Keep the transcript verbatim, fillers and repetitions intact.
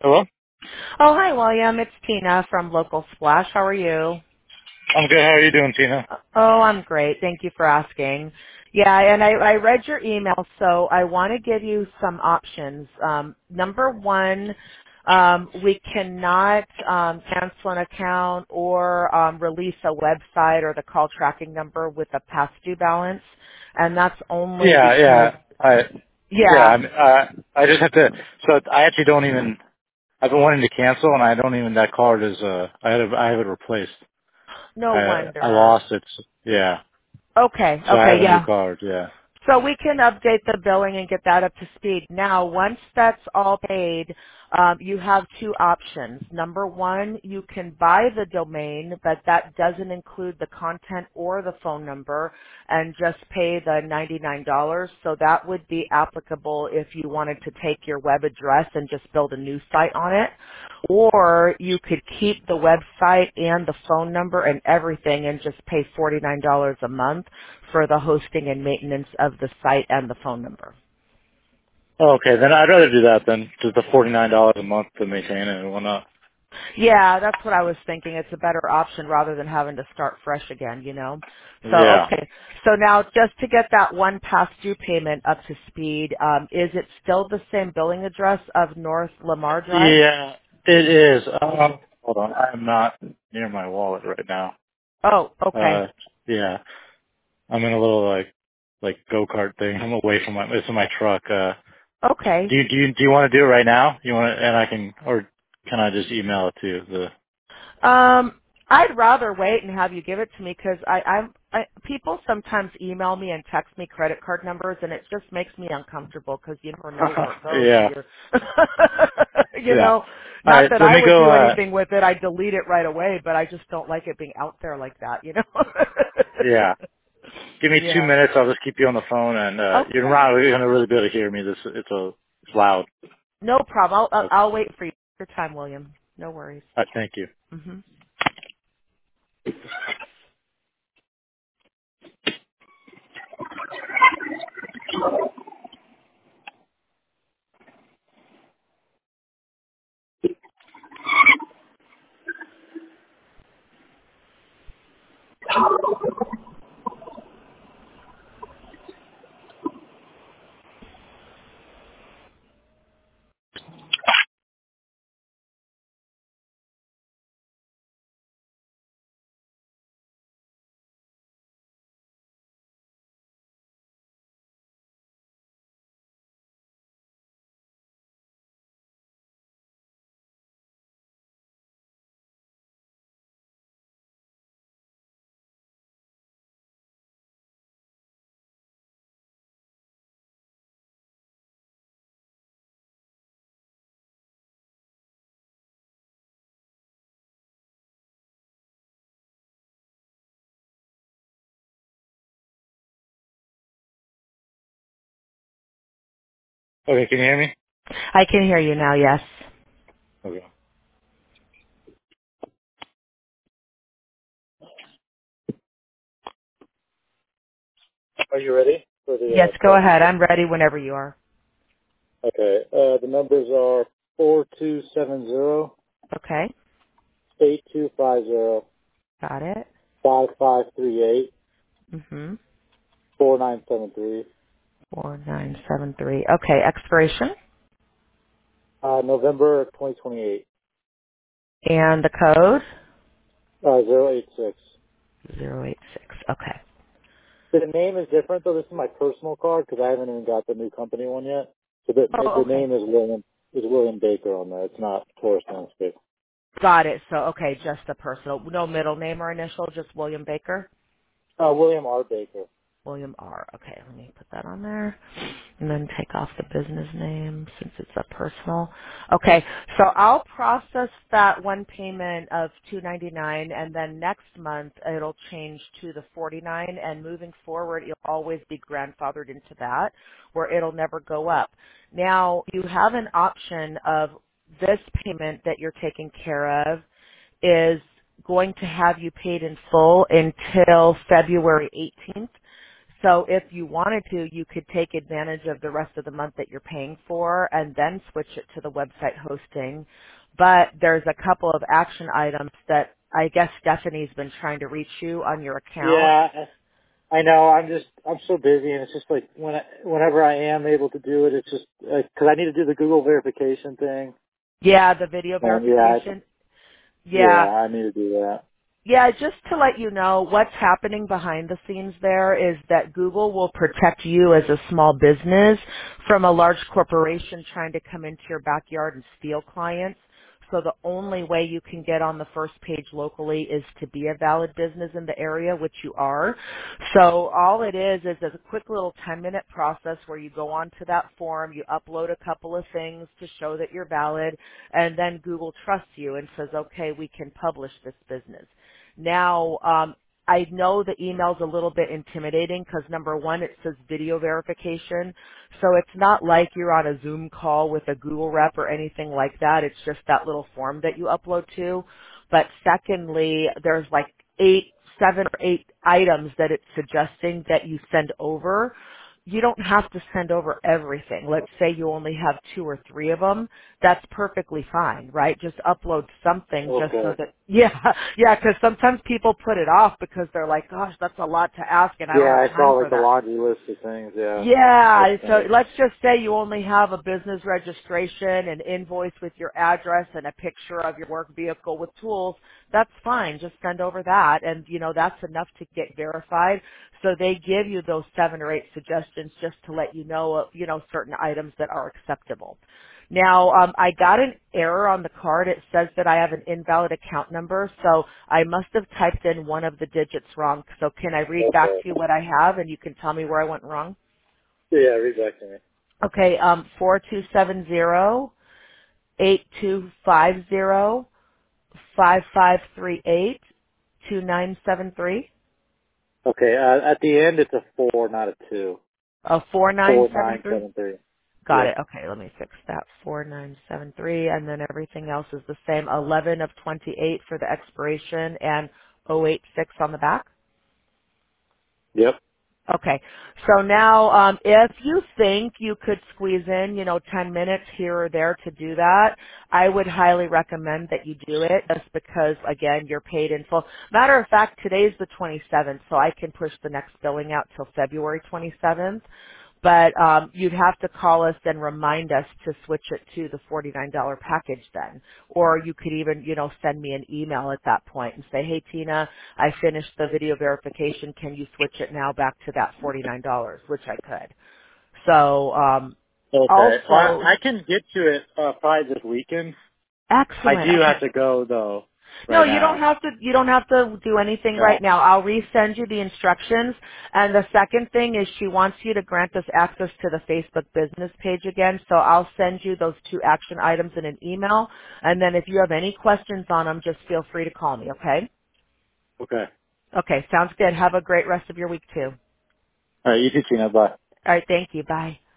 Hello? Oh, hi, William. It's Tina from Local Splash. How are you? I'm good. How are you doing, Tina? Oh, I'm great. Thank you for asking. Yeah, and I, I read your email, so I want to give you some options. Um, number one, um, we cannot um, cancel an account or um, release a website or the call tracking number with a past due balance, and that's only Yeah, because, yeah. I yeah, yeah, I'm uh I just have to so I actually don't even I've been wanting to cancel and I don't even that card is uh I had it, I have it replaced. no I I wonder. lost it. Yeah. Okay, So I okay, have a new yeah. card, yeah. So we can update the billing and get that up to speed. Now, once that's all paid, um, you have two options. Number one, you can buy the domain, but that doesn't include the content or the phone number, and just pay the ninety-nine dollars. So that would be applicable if you wanted to take your web address and just build a new site on it. Or you could keep the website and the phone number and everything and just pay forty-nine dollars a month for the hosting and maintenance of the site and the phone number. Okay, then I'd rather do that than just the forty nine dollars a month to maintain it and whatnot. Yeah, that's what I was thinking. It's a better option rather than having to start fresh again, you know. So Yeah. okay. So now just to get that one past due payment up to speed, um, is it still the same billing address of North Lamar Drive? Yeah, it is. Um hold on, I'm not near my wallet right now. Oh, okay. Uh yeah. I'm in a little like like go kart thing. I'm away from my it's in my truck. Uh Okay. do you do you do you want to do it right now? You want to, and I can or can I just email it to you? The Um, I'd rather wait and have you give it to me because I, I'm I, people sometimes email me and text me credit card numbers, and it just makes me uncomfortable because you never know where it goes, and yeah you're, you yeah. know, All not right, that let I me would go. do Uh anything with it. I delete it right away, but I just don't like it being out there like that, you know. yeah, give me two Yeah. minutes. I'll just keep you on the phone, and uh you're Okay. not really gonna really be able to hear me. This it's a it's loud. No problem. I'll, I'll Okay. I'll wait for you. Your time, William. No worries. All right, thank you. hmm Okay, can you hear me? I can hear you now. Yes. Okay. Are you ready for the Yes. uh, Go card ahead. number? I'm ready whenever you are. Okay. Uh, the numbers are four two seven zero Okay. eight two five zero Got it. five five three eight Mm-hmm. four nine seven three. four nine seven three. Okay, expiration Uh, November twenty twenty-eight. and the code Uh, zero eight six. zero eight six. Okay. The name is different though. This is my personal card because I haven't even got the new company one yet. So the Oh, the okay. name is William is William Baker on there. It's not Taurus Landscape. Got it. So, okay, just the personal. No middle name or initial, just William Baker? Uh, William R. Baker. William R. Okay, let me put that on there. And then take off the business name since it's a personal. Okay, so I'll process that one payment of two ninety-nine, and then next month it'll change to the forty-nine, and moving forward you'll always be grandfathered into that where it'll never go up. Now you have an option of this payment that you're taking care of is going to have you paid in full until February eighteenth. So if you wanted to, you could take advantage of the rest of the month that you're paying for and then switch it to the website hosting. But there's a couple of action items that I guess Stephanie's been trying to reach you on your account. Yeah, I know. I'm just I'm so busy, and it's just like when I, whenever I am able to do it, it's just because I need to do the Google verification thing. Yeah, the video And yeah, it's, verification. yeah, Yeah. I need to do that. Yeah, just to let you know, what's happening behind the scenes there is that Google will protect you as a small business from a large corporation trying to come into your backyard and steal clients. So the only way you can get on the first page locally is to be a valid business in the area, which you are. So all it is is a quick little ten minute process where you go onto that form, you upload a couple of things to show that you're valid, and then Google trusts you and says, okay, we can publish this business. Now, um, I know the email's a little bit intimidating because number one, it says video verification. So it's not like you're on a Zoom call with a Google rep or anything like that. It's just that little form that you upload to. But secondly, there's like eight, seven or eight items that it's suggesting that you send over. You don't have to send over everything. Let's say you only have two or three of them. That's perfectly fine, right? Just upload something just so Okay. that, yeah, yeah, because sometimes people put it off because they're like, gosh, that's a lot to ask and I don't Yeah, have I time saw for like the that. laundry list of things. Yeah, that's Yeah, so fine. let's just say you only have a business registration, an invoice with your address, and a picture of your work vehicle with tools. That's fine. Just send over that, and you know that's enough to get verified. So they give you those seven or eight suggestions just to let you know, of, you know, certain items that are acceptable. Now, um, I got an error on the card. It says that I have an invalid account number, so I must have typed in one of the digits wrong. So can I read back Okay. to you what I have, and you can tell me where I went wrong? Yeah, read back to me. Okay, um, four two seven zero eight two five zero five five three eight two nine seven three. Okay, uh, at the end it's a four, not a two. Uh, four nine Four seven nine three. seven three. Got Yep. it. Okay, let me fix that. four nine seven three, and then everything else is the same. eleven of twenty-eight for the expiration and oh eight six on the back. Yep. Okay. So now, um, if you think you could squeeze in, you know, ten minutes here or there to do that, I would highly recommend that you do it just because, again, you're paid in full. Matter of fact, today's the twenty-seventh, so I can push the next billing out till February twenty-seventh. But um, you'd have to call us and remind us to switch it to the forty-nine dollars package then. Or you could even, you know, send me an email at that point and say, hey, Tina, I finished the video verification. Can you switch it now back to that forty-nine dollars, which I could. So um, Okay. Well, also, I, I can get to it uh, probably this weekend. I excellent. do Okay. have to go though No, right you don't now. have to, you don't have to do anything Yeah. right now. I'll resend you the instructions. And the second thing is she wants you to grant us access to the Facebook business page again. So I'll send you those two action items in an email. And then if you have any questions on them, just feel free to call me, okay? Okay. Okay, sounds good. Have a great rest of your week too. All right. You too, Tina. Bye. All right, thank you. Bye.